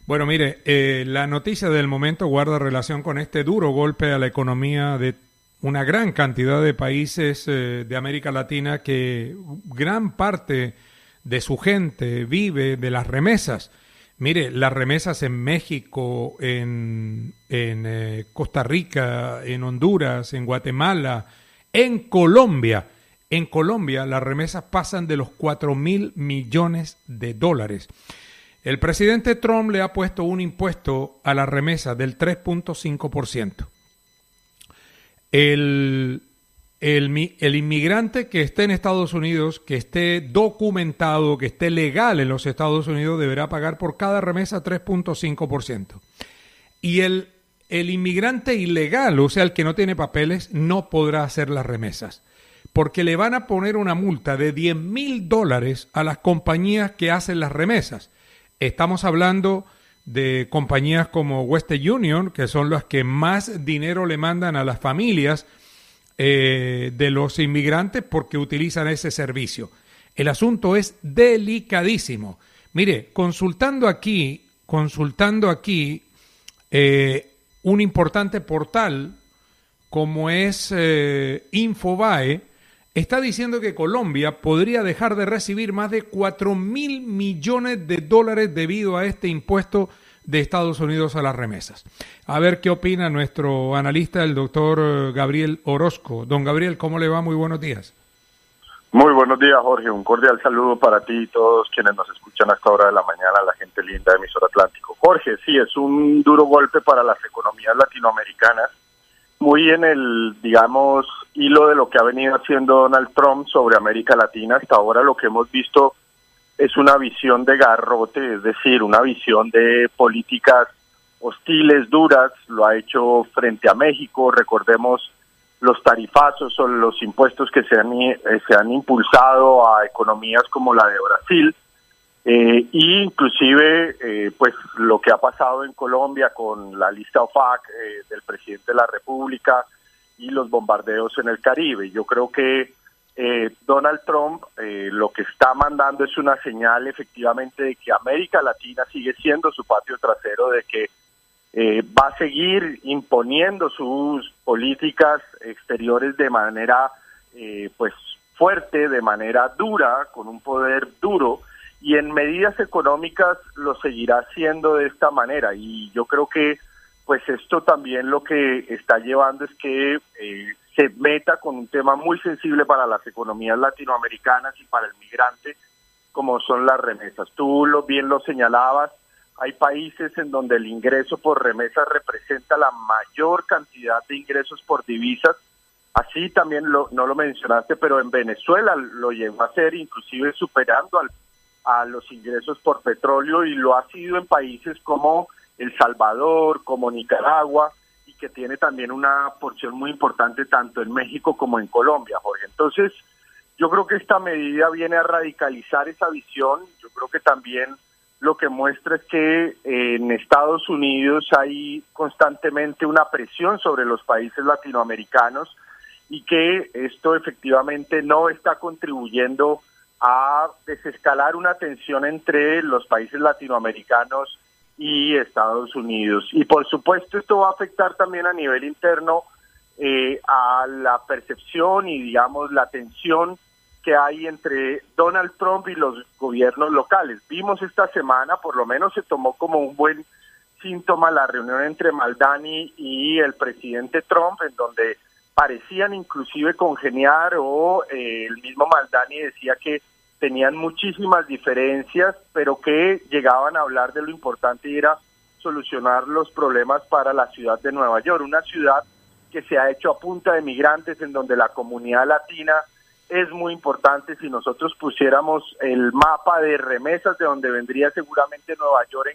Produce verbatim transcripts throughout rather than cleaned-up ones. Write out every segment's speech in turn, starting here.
Bueno, mire, eh, la noticia del momento guarda relación con este duro golpe a la economía de una gran cantidad de países eh, de América Latina, que gran parte de su gente vive de las remesas. Mire, las remesas en México, en, en eh, Costa Rica, en Honduras, en Guatemala, en Colombia. En Colombia las remesas pasan de los cuatro mil millones de dólares. El presidente Trump le ha puesto un impuesto a la remesa del tres punto cinco por ciento. El, el, el inmigrante que esté en Estados Unidos, que esté documentado, que esté legal en los Estados Unidos, deberá pagar por cada remesa tres punto cinco por ciento. Y el, el inmigrante ilegal, o sea, el que no tiene papeles, no podrá hacer las remesas, porque le van a poner una multa de diez mil dólares a las compañías que hacen las remesas. Estamos hablando de compañías como Western Union, que son las que más dinero le mandan a las familias eh, de los inmigrantes porque utilizan ese servicio. El asunto es delicadísimo. Mire, consultando aquí, consultando aquí eh, un importante portal como es eh, Infobae, está diciendo que Colombia podría dejar de recibir más de cuatro mil millones de dólares debido a este impuesto de Estados Unidos a las remesas. A ver qué opina nuestro analista, el doctor Gabriel Orozco. Don Gabriel, ¿cómo le va? Muy buenos días. Muy buenos días, Jorge. Un cordial saludo para ti y todos quienes nos escuchan a esta hora de la mañana, la gente linda de Emisora Atlántico. Jorge, sí, es un duro golpe para las economías latinoamericanas, muy en el, digamos, hilo de lo que ha venido haciendo Donald Trump sobre América Latina. Hasta ahora lo que hemos visto es una visión de garrote, es decir, una visión de políticas hostiles, duras. Lo ha hecho frente a México. Recordemos los tarifazos o los impuestos que se han, eh, se han impulsado a economías como la de Brasil. Eh, y inclusive eh, pues lo que ha pasado en Colombia con la lista OFAC eh, del presidente de la República y los bombardeos en el Caribe. Yo creo que eh, Donald Trump eh, lo que está mandando es una señal efectivamente de que América Latina sigue siendo su patio trasero, de que eh, va a seguir imponiendo sus políticas exteriores de manera eh, pues fuerte, de manera dura, con un poder duro. Y en medidas económicas lo seguirá haciendo de esta manera. Y yo creo que pues esto también lo que está llevando es que eh, se meta con un tema muy sensible para las economías latinoamericanas y para el migrante, como son las remesas. Tú lo, bien lo señalabas, hay países en donde el ingreso por remesas representa la mayor cantidad de ingresos por divisas. Así también lo, no lo mencionaste, pero en Venezuela lo llegó a hacer, inclusive superando al a los ingresos por petróleo, y lo ha sido en países como El Salvador, como Nicaragua, y que tiene también una porción muy importante tanto en México como en Colombia, Jorge. Entonces, yo creo que esta medida viene a radicalizar esa visión. Yo creo que también lo que muestra es que eh, en Estados Unidos hay constantemente una presión sobre los países latinoamericanos y que esto efectivamente no está contribuyendo a desescalar una tensión entre los países latinoamericanos y Estados Unidos. Y por supuesto esto va a afectar también a nivel interno eh, a la percepción y digamos la tensión que hay entre Donald Trump y los gobiernos locales. Vimos esta semana, por lo menos se tomó como un buen síntoma la reunión entre Maldani y el presidente Trump, en donde parecían inclusive congeniar, o eh, el mismo Maldani decía que tenían muchísimas diferencias, pero que llegaban a hablar de lo importante y era solucionar los problemas para la ciudad de Nueva York, una ciudad que se ha hecho a punta de migrantes, en donde la comunidad latina es muy importante. Si nosotros pusiéramos el mapa de remesas, de donde vendría seguramente Nueva York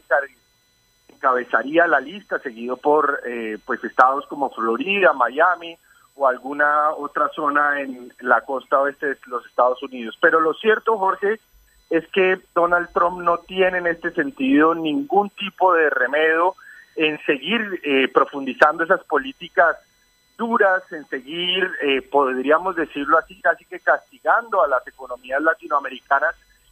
encabezaría la lista, seguido por eh, pues estados como Florida, Miami o alguna otra zona en la costa oeste de los Estados Unidos. Pero lo cierto, Jorge, es que Donald Trump no tiene en este sentido ningún tipo de remedio en seguir eh, profundizando esas políticas duras, en seguir, eh, podríamos decirlo así, casi que castigando a las economías latinoamericanas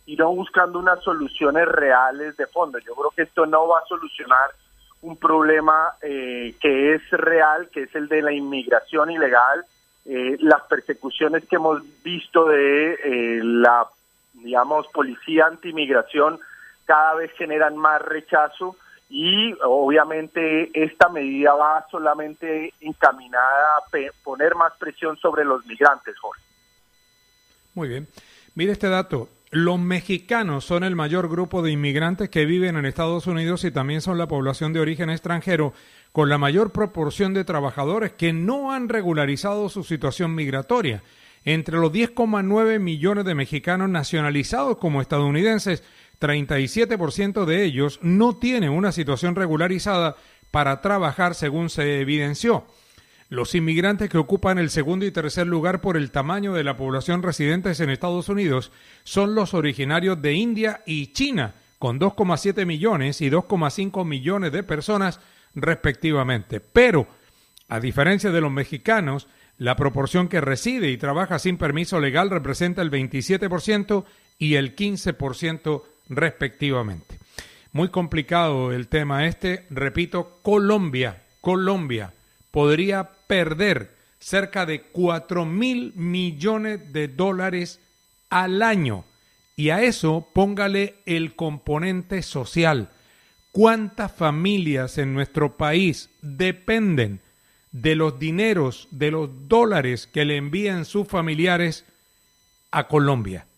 y no buscando unas soluciones reales de fondo. Yo creo que esto no va a solucionar un problema eh, que es real, que es el de la inmigración ilegal, eh, las persecuciones que hemos visto de eh, la, digamos, policía antimigración cada vez generan más rechazo y obviamente esta medida va solamente encaminada a pe- poner más presión sobre los migrantes, Jorge. Muy bien. Mire este dato. Los mexicanos son el mayor grupo de inmigrantes que viven en Estados Unidos y también son la población de origen extranjero con la mayor proporción de trabajadores que no han regularizado su situación migratoria. Entre los diez coma nueve millones de mexicanos nacionalizados como estadounidenses, treinta y siete por ciento de ellos no tienen una situación regularizada para trabajar, según se evidenció. Los inmigrantes que ocupan el segundo y tercer lugar por el tamaño de la población residentes en Estados Unidos son los originarios de India y China, con dos coma siete millones y dos coma cinco millones de personas respectivamente. Pero, a diferencia de los mexicanos, la proporción que reside y trabaja sin permiso legal representa el veintisiete por ciento y el quince por ciento respectivamente. Muy complicado el tema este. Repito, Colombia, Colombia podría perder cerca de cuatro mil millones de dólares al año. Y a eso póngale el componente social. ¿Cuántas familias en nuestro país dependen de los dineros, de los dólares que le envían sus familiares a Colombia?